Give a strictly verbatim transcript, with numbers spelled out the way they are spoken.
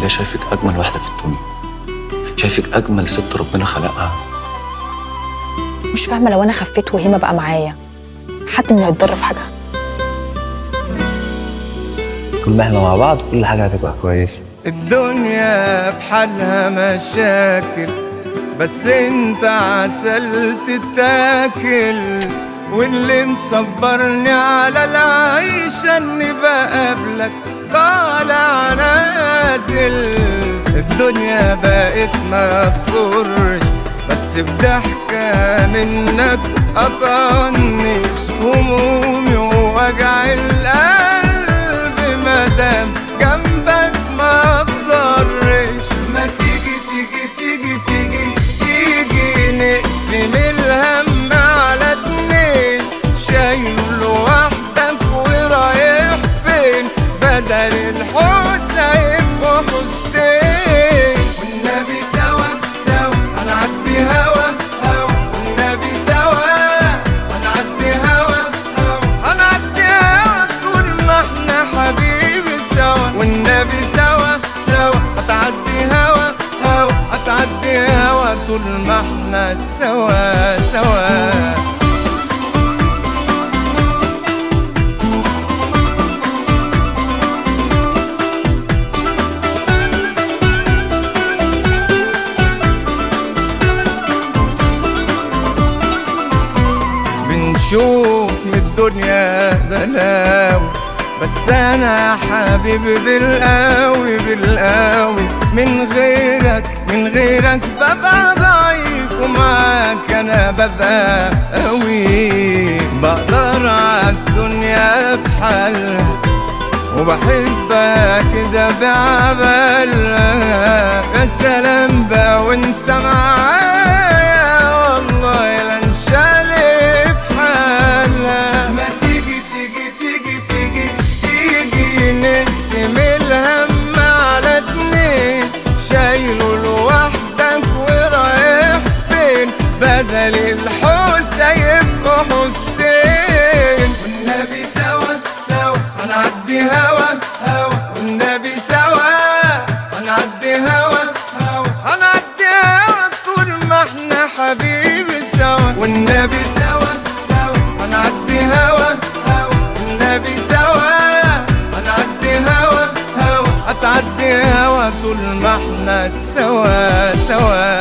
كده شايفك أجمل واحدة في الدنيا، شايفك أجمل ست ربنا خلقها. مش فاهمة لو أنا خفيت وهيما بقى معايا حد من هيتضر في حاجة؟ كل ما احنا مع بعض كل حاجة هتبقى كويسة. الدنيا بحالها مشاكل بس انت عسل تتاكل، واللي مصبرني على العيشة اني بقابلك طالع نازل. الدنيا بقت ما تصرش بس بضحكة منك أطنش همومي ووجع القلب مادام جنبك ما تضرش. ما تيجي تيجي تيجي تيجي تيجي نقسم الهم على اتنين، شايل لوحدك ورايح فين؟ بدل الحوسة يبقوا حوستين. والنبي سوا سوا هنعدي هوا هوا، والنبي سوا هنعدي هوا هوا، هنعدي هوا طول ما احنا حبيبي سوا. والنبي سوا سوا هتعدي هوا هوا، هتعدي هوا طول ما احنا سوا سوا. بنشوف من الدنيا بلاوي بس انا يا حبيبي بالقوي بالقوي، من غيرك من غيرك ببقى ضعيف ومعاك انا ببقى قوي. بقدر عالدنيا بحالها وبحبها كده بعبالها. يا سلام بقى وانت معايا والله لا انشالي بحالها. ما تيجي تيجي تيجي تيجي تيجي نقسم الهم على اتنين، شايله لوحدك ورايح فين؟ بدل الحوسة يبقوا حوستين. والنبي سوا سوا هنعدي هوا هوا، والنبي سوا هنعدي هوا هوا، هنعدي هوا طول ما احنا حبيبي سوا. والنبي سوا سوا هنعدي هوا هوا، والنبي سوا هنعدي هوا هوا، هتعدي هوا طول ما احنا سوا سوا.